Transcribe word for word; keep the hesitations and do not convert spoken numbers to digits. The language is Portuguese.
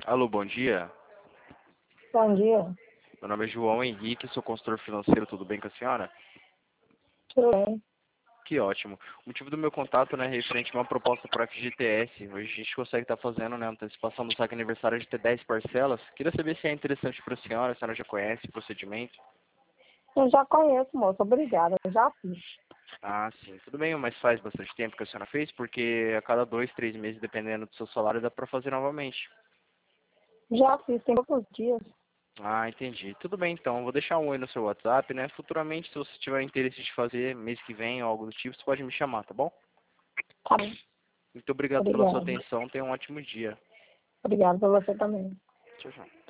Alô, bom dia. Bom dia. Meu nome é João Henrique, sou consultor financeiro, tudo bem com a senhora? Tudo bem? Que ótimo. O motivo do meu contato, né, é referente a uma proposta para F G T S. Hoje a gente consegue estar fazendo, né, antecipação do saque aniversário de ter dez parcelas. Queria saber se é interessante para a senhora, a senhora já conhece o procedimento? Eu já conheço, moça. Obrigada. Eu já fiz. Ah, sim. Tudo bem, mas faz bastante tempo que a senhora fez, porque a cada dois, três meses, dependendo do seu salário, dá para fazer novamente. Já fiz. Tem poucos dias. Ah, entendi. Tudo bem, então. Vou deixar um oi no seu WhatsApp, né? Futuramente, se você tiver interesse de fazer mês que vem ou algo do tipo, você pode me chamar, tá bom? Tá bem. Muito obrigado pela sua Obrigada. atenção. Tenha um ótimo dia. Obrigada por você também. Tchau, tchau.